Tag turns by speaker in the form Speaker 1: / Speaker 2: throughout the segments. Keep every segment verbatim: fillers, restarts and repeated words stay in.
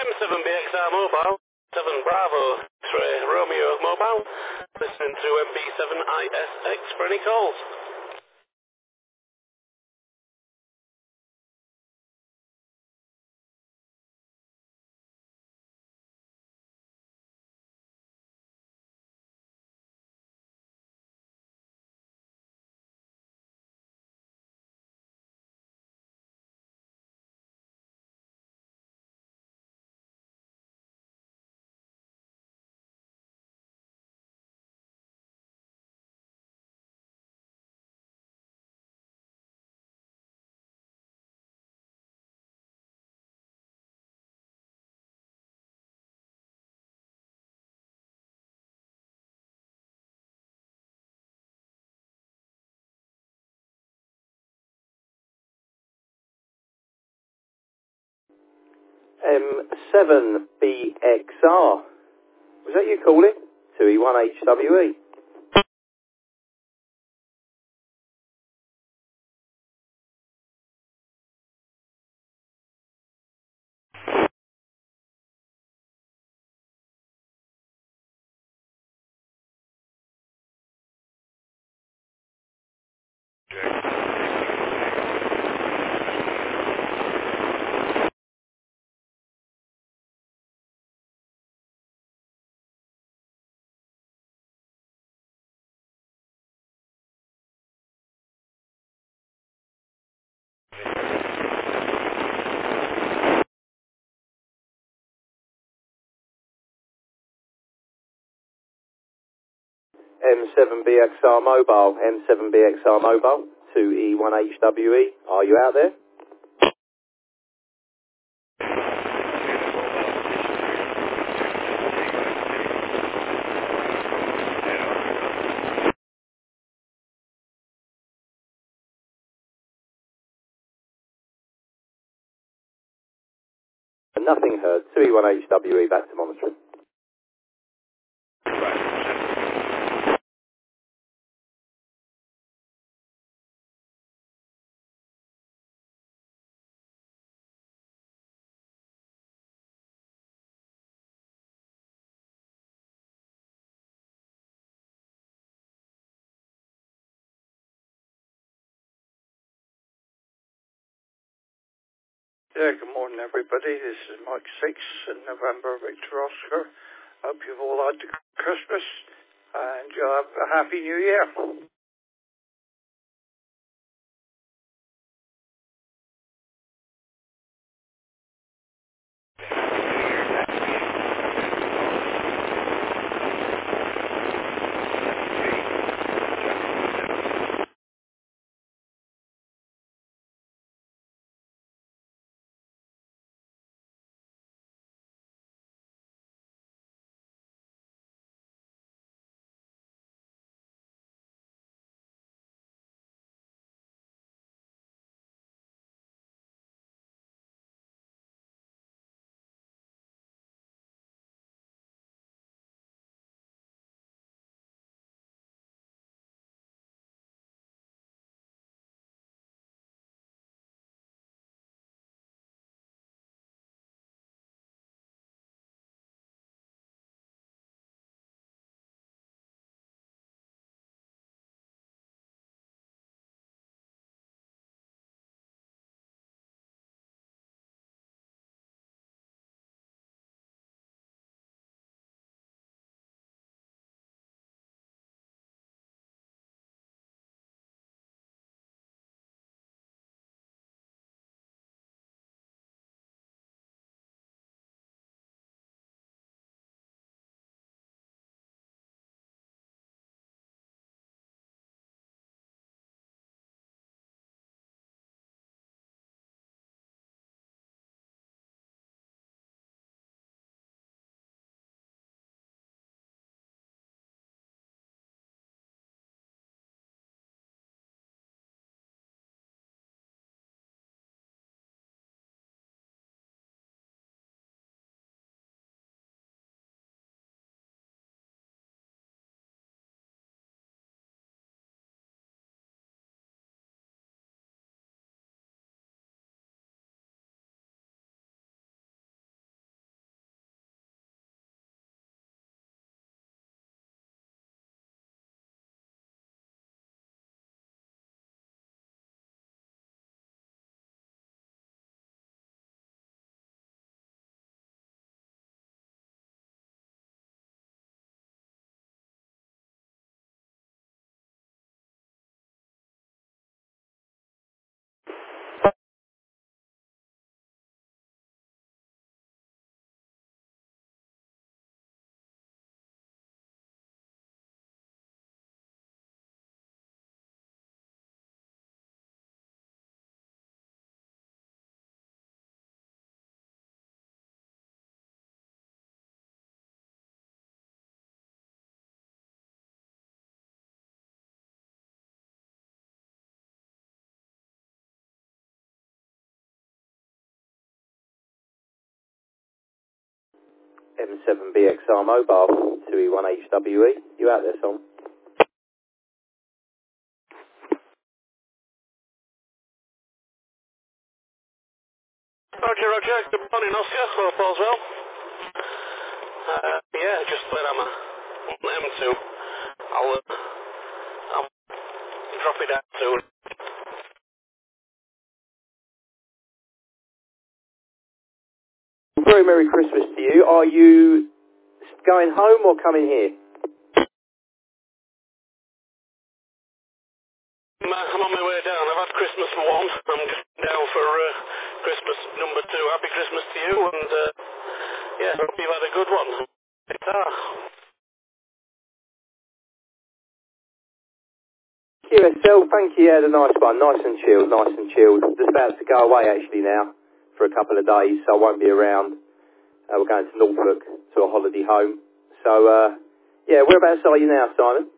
Speaker 1: M seven B X R mobile, seven Bravo, three Romeo mobile, listening to M B seven I S X for any calls.
Speaker 2: M seven B X R. Was that you calling? two E one H W E. M seven B X R mobile, M seven B X R mobile, two E one H W E. Are you out there? Nothing heard. two E one H W E, back to monitoring.
Speaker 3: Yeah, good morning everybody. This is Mike six in November, Victor Oscar. Hope you've all had a good Christmas and you have a happy new year.
Speaker 2: M seven B X R Mobile, two E one H W E. You out there, Tom?
Speaker 1: Roger, Roger. Good morning, Oscar. Hope all's well. Uh, yeah, just when I'm uh, on M two, I'll, uh, I'll drop it out soon.
Speaker 2: Very Merry Christmas to you. Are you going home or coming here?
Speaker 1: I'm, uh, I'm on my way down. I've had Christmas for one. I'm just down for uh, Christmas number two. Happy Christmas to you, and uh, yeah, hope you've had a good one. Guitar.
Speaker 2: Q S L, thank you. Yeah, had a nice one. Nice and chilled, nice and chilled. Just about to go away actually now for a couple of days, so I won't be around. Uh, we're going to Norfolk to a holiday home. So, uh, yeah, whereabouts are you now, Simon?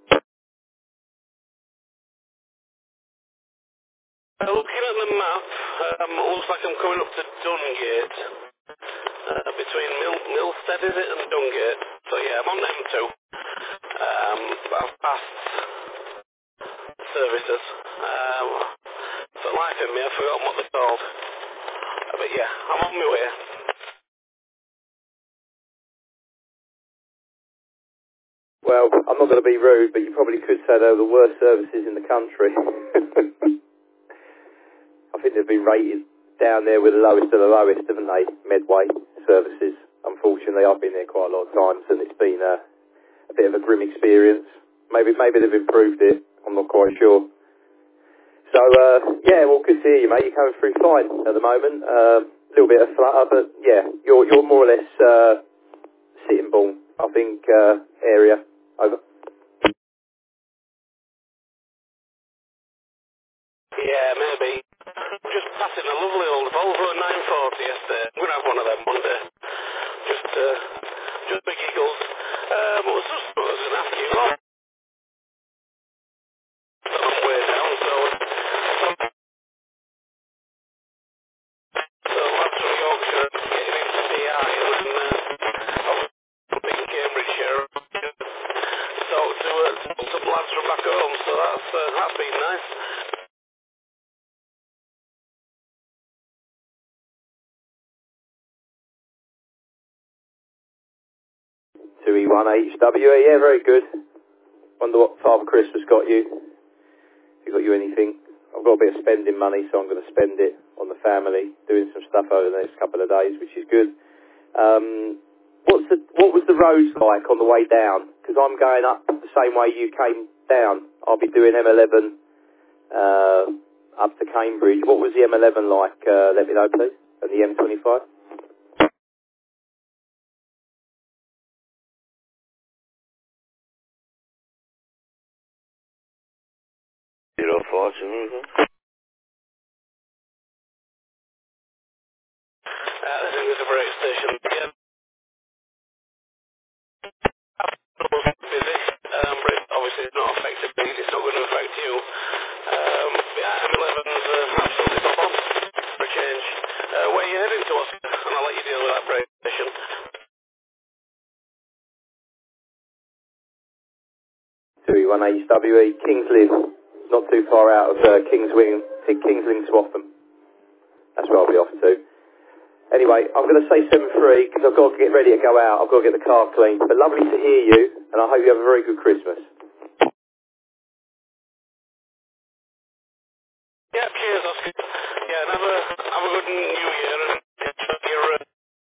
Speaker 1: Uh, looking at the map, um, looks like I'm coming up to Dungate. Uh, between Mil Milstead, is it, and Dungate. So yeah, I'm on M two. Um, I've passed services. Um, for life in me, I've forgotten what they're called. Uh, but yeah, I'm on my way.
Speaker 2: Well, I'm not going to be rude, but you probably could say they're the worst services in the country. I think they've been rated down there with the lowest of the lowest, haven't they? Medway services. Unfortunately, I've been there quite a lot of times, and it's been a, a bit of a grim experience. Maybe maybe they've improved it. I'm not quite sure. So, uh, yeah, well, good to hear you, mate. You're coming through fine at the moment. A uh, little bit of flutter, but yeah, you're you're more or less uh, sitting bull, I think, uh, area. Over.
Speaker 1: Yeah, maybe. Just passing a lovely old Volvo nine forty yesterday. I'm going to have one of them one day. Just, uh, just big giggles. Um, I was just I was going to ask you, well, I'm on way down, so, so lads from Yorkshire getting into P I, and uh, I was up in Cambridgeshire. So to uh, some lads from back home, so that's, uh, that's been nice.
Speaker 2: two E one H W E, yeah, very good. Wonder what Father Christmas got you. If he got you anything. I've got a bit of spending money, so I'm going to spend it on the family, doing some stuff over the next couple of days, which is good. Um, what's the, what was the roads like on the way down? Because I'm going up the same way you came down. I'll be doing M eleven uh, up to Cambridge. What was the M eleven like? Uh, let me know, please. And the M twenty-five?
Speaker 1: Zero fortune. Uh, I think it's a break station. Yeah, busy. Um, but it obviously it's not affected me. It's not going to affect you. Um, yeah, M eleven's uh, absolutely top on for a change. Uh, where are you heading to, Oscar? And I'll let you deal with that break station.
Speaker 2: two E one H W E, Kings Lynn. Not too far out of uh, Kings Wing, Kings Lynn to Swaffham. That's where I'll be off to. Anyway, I'm going to say seven three because I've got to get ready to go out. I've got to get the car cleaned. But lovely to hear you, and I hope you have a very good Christmas.
Speaker 1: Yeah, cheers, Oscar. Yeah, and have a, have a good New Year and enjoy your... Uh,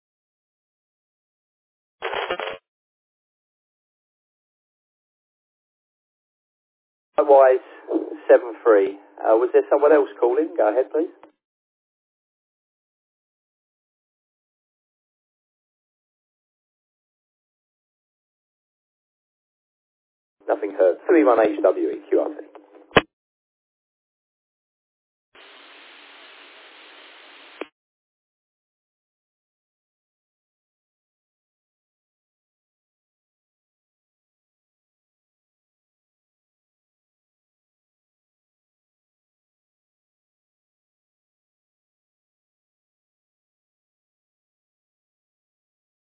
Speaker 2: Otherwise, seven three. Uh, was there someone else calling? Go ahead, please. Nothing heard. three one H W E, Q R T.